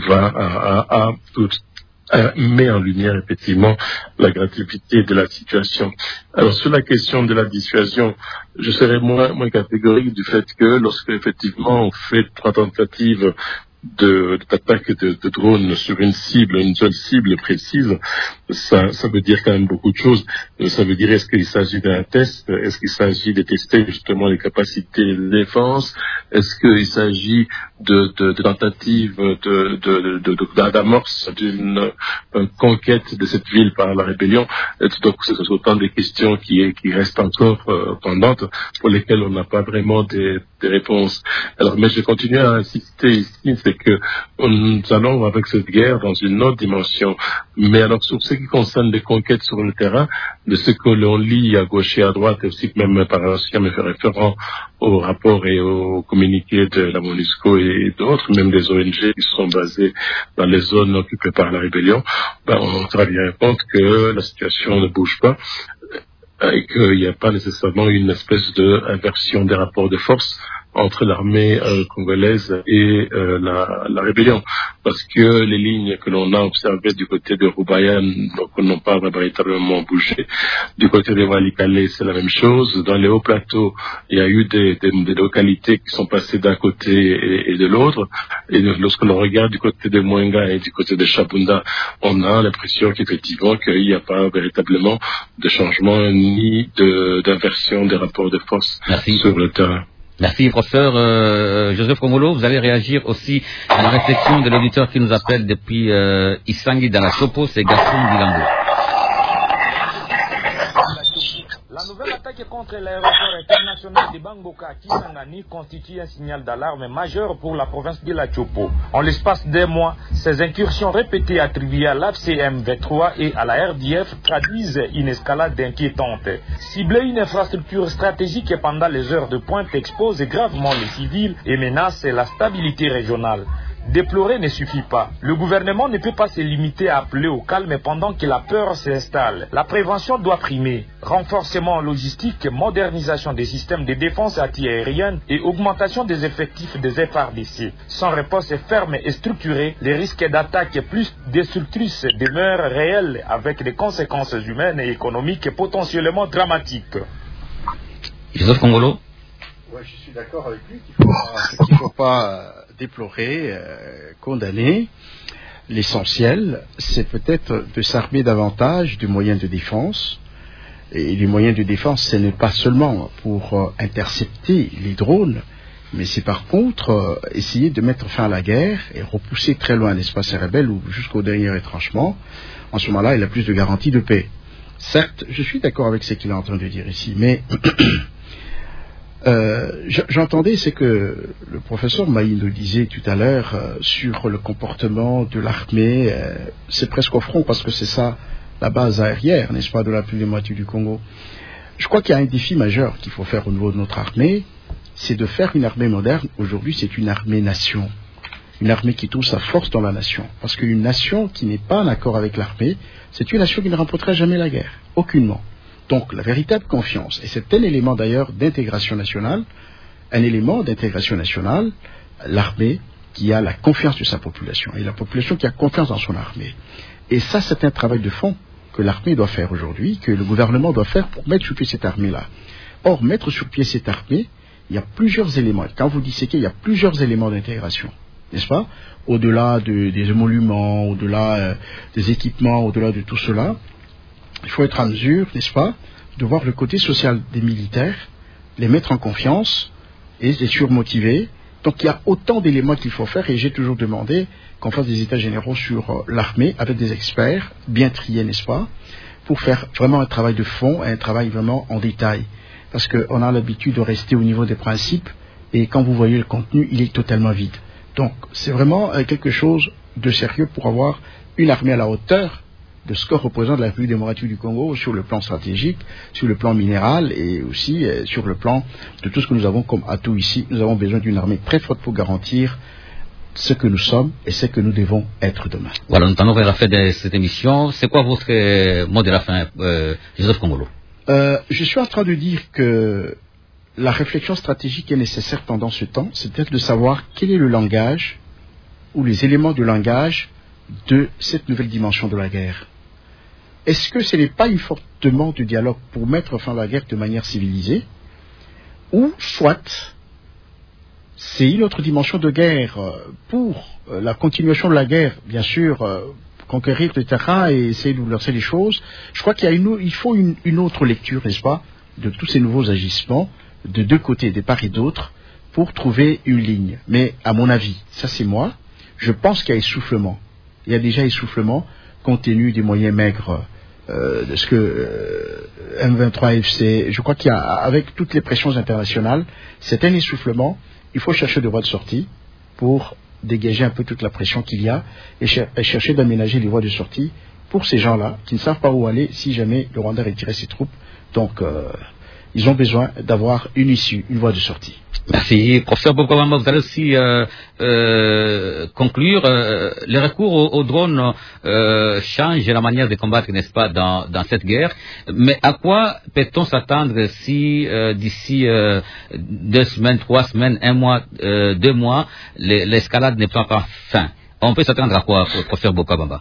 S3: met en lumière effectivement la gravité de la situation. Alors sur la question de la dissuasion, je serais moins catégorique du fait que lorsque effectivement on fait 3 tentatives d'attaque de drones sur une seule cible précise, ça veut dire quand même beaucoup de choses. Ça veut dire, est-ce qu'il s'agit d'un test? Est-ce qu'il s'agit de tester justement les capacités de défense? Est-ce qu'il s'agit de tentatives d'amorce d'une conquête de cette ville par la rébellion? Donc, ce sont autant des questions qui restent encore pendantes, pour lesquelles on n'a pas vraiment des réponses. Alors, mais je continue à insister ici, c'est que nous allons avec cette guerre dans une autre dimension. Mais alors, sur ce qui concerne les conquêtes sur le terrain, de ce que l'on lit à gauche et à droite, et aussi même par ancien me fait référent au rapport et au communiqué de la MONUSCO et d'autres, même des ONG qui sont basées dans les zones occupées par la rébellion, on se rend bien compte que la situation ne bouge pas et qu'il n'y a pas nécessairement une espèce d'inversion des rapports de force entre l'armée congolaise et la rébellion, parce que les lignes que l'on a observées du côté de Roubayan n'ont pas véritablement bougé. Du côté de Walikale, c'est la même chose. Dans les hauts plateaux, il y a eu des localités qui sont passées d'un côté et de l'autre. Et lorsque l'on regarde du côté de Mwenga et du côté de Chabunda, on a l'impression qu'effectivement qu'il n'y a pas véritablement de changement ni d'inversion des rapports de force sur le terrain.
S1: Merci, professeur Joseph Kongolo. Vous allez réagir aussi à la réflexion de l'auditeur qui nous appelle depuis Isangi dans la Chopo, c'est Gaston Dilango.
S8: La nouvelle attaque contre l'aéroport international de Bangoka à Kisangani constitue un signal d'alarme majeur pour la province de la Chopo. En l'espace des mois, ces incursions répétées attribuées à l'AFCM V3 et à la RDF traduisent une escalade inquiétante. Cibler une infrastructure stratégique pendant les heures de pointe expose gravement les civils et menace la stabilité régionale. Déplorer ne suffit pas. Le gouvernement ne peut pas se limiter à appeler au calme pendant que la peur s'installe. La prévention doit primer. Renforcement logistique, modernisation des systèmes de défense antiaérienne et augmentation des effectifs des FARDC. Sans réponse ferme et structurée, les risques d'attaque plus destructrices demeurent réels avec des conséquences humaines et économiques potentiellement dramatiques.
S1: Joseph Kongolo.
S2: Ouais, je suis d'accord avec lui qu'il ne faut pas déplorer, condamner. L'essentiel, c'est peut-être de s'armer davantage de moyens de défense. Et les moyens de défense, ce n'est pas seulement pour intercepter les drones, mais c'est par contre essayer de mettre fin à la guerre et repousser très loin l'espace rebelle ou jusqu'au dernier retranchement. En ce moment-là, il a plus de garanties de paix. Certes, je suis d'accord avec ce qu'il est en train de dire ici, mais j'entendais ce que le professeur Maï nous disait tout à l'heure sur le comportement de l'armée. C'est presque au front parce que c'est ça la base aérienne, n'est-ce pas, de la moitié du Congo. Je crois qu'il y a un défi majeur qu'il faut faire au niveau de notre armée, c'est de faire une armée moderne. Aujourd'hui, c'est une armée-nation. Une armée qui trouve sa force dans la nation. Parce qu'une nation qui n'est pas en accord avec l'armée, c'est une nation qui ne remportera jamais la guerre. Aucunement. Donc, la véritable confiance, et c'est un élément d'ailleurs d'intégration nationale, l'armée qui a la confiance de sa population, et la population qui a confiance dans son armée. Et ça, c'est un travail de fond que l'armée doit faire aujourd'hui, que le gouvernement doit faire pour mettre sur pied cette armée-là. Or, mettre sur pied cette armée, il y a plusieurs éléments. Et quand vous disséquez, il y a plusieurs éléments d'intégration, n'est-ce pas? Au-delà des émoluments, au-delà des équipements, au-delà de tout cela, il faut être en mesure, n'est-ce pas, de voir le côté social des militaires, les mettre en confiance et les surmotiver Donc il y a autant d'éléments qu'il faut faire, et j'ai toujours demandé qu'on fasse des états généraux sur l'armée avec des experts bien triés, n'est-ce pas, pour faire vraiment un travail de fond, un travail vraiment en détail. Parce qu'on a l'habitude de rester au niveau des principes, et quand vous voyez le contenu, il est totalement vide. Donc c'est vraiment quelque chose de sérieux pour avoir une armée à la hauteur de ce que représente la République démocratique du Congo sur le plan stratégique, sur le plan minéral et aussi sur le plan de tout ce que nous avons comme atout ici. Nous avons besoin d'une armée très forte pour garantir ce que nous sommes et ce que nous devons être demain.
S1: Voilà, nous allons vers la fin de cette émission. C'est quoi votre mot de la fin, Joseph Kongolo?
S2: Je suis en train de dire que la réflexion stratégique est nécessaire pendant ce temps, c'est peut-être de savoir quel est le langage ou les éléments de langage de cette nouvelle dimension de la guerre. Est-ce que ce n'est pas une forte demande de dialogue pour mettre fin à la guerre de manière civilisée, ou soit c'est une autre dimension de guerre pour la continuation de la guerre, bien sûr, conquérir le terrain et essayer de bouleverser les choses. Je crois qu'il faut une autre lecture, n'est-ce pas, de tous ces nouveaux agissements, de deux côtés, des part et d'autre, pour trouver une ligne. Mais à mon avis, ça c'est moi, je pense qu'il y a essoufflement. Il y a déjà essoufflement compte tenu des moyens maigres de ce que M23 FC, je crois qu'il y a, avec toutes les pressions internationales, c'est un essoufflement. Il faut chercher des voies de sortie pour dégager un peu toute la pression qu'il y a et chercher d'aménager les voies de sortie pour ces gens-là qui ne savent pas où aller si jamais le Rwanda retirait ses troupes. Donc, ils ont besoin d'avoir une issue, une voie de sortie.
S1: Merci. Professeur Bokabamba, vous allez aussi conclure. Les recours aux drones changent la manière de combattre, n'est-ce pas, dans cette guerre. Mais à quoi peut-on s'attendre si d'ici 2 semaines, 3 semaines, 1 mois, 2 mois, l'escalade ne prend pas fin? On peut s'attendre à quoi, professeur Bokabamba?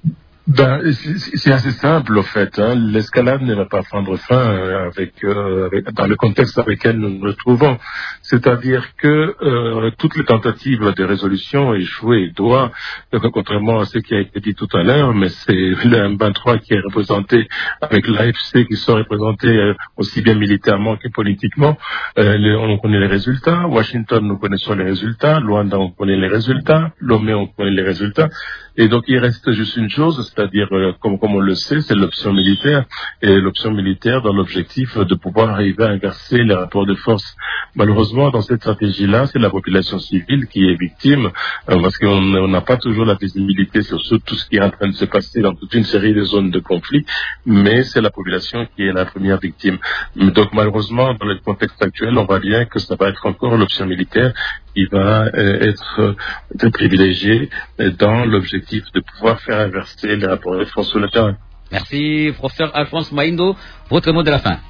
S3: C'est assez simple, au fait. Hein. L'escalade ne va pas prendre fin dans le contexte dans lequel nous nous trouvons. C'est-à-dire que toutes les tentatives de résolution ont échoué. Contrairement à ce qui a été dit tout à l'heure, mais c'est le M23 qui est représenté avec l'AFC qui sont représentés aussi bien militairement que politiquement. On connaît les résultats. Washington, nous connaissons les résultats. Luanda, on connaît les résultats. Lomé, on connaît les résultats. Et donc, il reste juste une chose, c'est-à-dire, comme on le sait, c'est l'option militaire. Et l'option militaire dans l'objectif de pouvoir arriver à inverser les rapports de force. Malheureusement, dans cette stratégie-là, c'est la population civile qui est victime, parce qu'on n'a pas toujours la visibilité sur tout ce qui est en train de se passer dans toute une série de zones de conflit, mais c'est la population qui est la première victime. Donc, malheureusement, dans le contexte actuel, on voit bien que ça va être encore l'option militaire qui va être privilégiée dans l'objectif de pouvoir faire inverser les rapports de force sur le terrain.
S1: Merci, professeur Alphonse Maindo. Votre mot de la fin.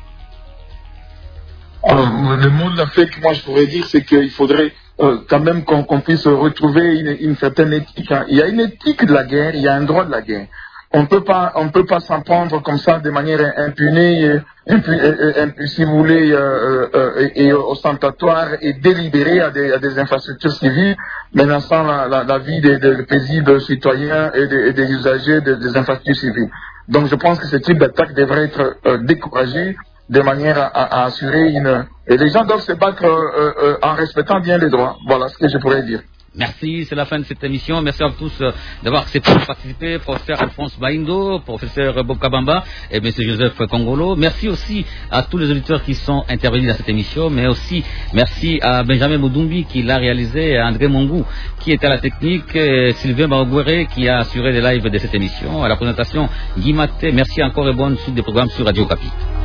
S5: Le mot de la fin que moi je pourrais dire, c'est qu'il faudrait quand même qu'on puisse retrouver une certaine éthique. Hein. Il y a une éthique de la guerre, il y a un droit de la guerre. On peut pas s'en prendre comme ça de manière impunée, si vous voulez, et ostentatoire et délibérée à des infrastructures civiles, menaçant la vie des paisibles citoyens et des usagers des infrastructures civiles. Donc je pense que ce type d'attaque devrait être découragé de manière à assurer et les gens doivent se battre en respectant bien les droits. Voilà ce que je pourrais dire.
S1: Merci, c'est la fin de cette émission. Merci à tous d'avoir accepté de participer. Professeur Alphonse Maindo, professeur Bokabamba et M. Joseph Kongolo. Merci aussi à tous les auditeurs qui sont intervenus dans cette émission, mais aussi merci à Benjamin Moudumbi qui l'a réalisé, à André Mongou qui était à la technique, Sylvain Barogouere qui a assuré les lives de cette émission, à la présentation Guy Maté. Merci encore et bonne suite des programmes sur Radio Okapi.